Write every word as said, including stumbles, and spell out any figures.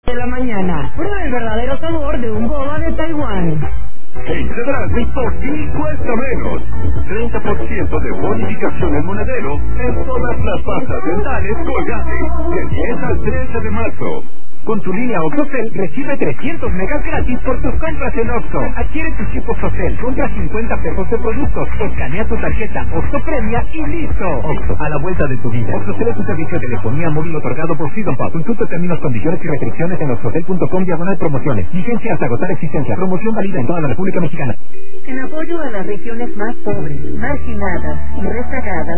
de la mañana. Prueba el verdadero sabor de un boba de Taiwán. En Chedraui por ti cuesta menos. treinta por ciento de bonificación en monedero en todas las pastas dentales Colgate. De diez al trece de marzo. Con tu línea OXXOCEL recibe trescientos megas gratis por tus compras en Oxxo. Adquiere tu chip OXXOCEL, compra cincuenta pesos de productos, escanea tu tarjeta Oxxo Premia y listo. Oxxo, a la vuelta de tu vida. OXXOCEL es un servicio de telefonía móvil otorgado por Freedom Pop. Consulta términos, condiciones y restricciones en oxxocel punto com diagonal promociones. Vigencia hasta agotar existencia. Promoción válida en toda la República Mexicana. En apoyo a las regiones más pobres, marginadas y rezagadas,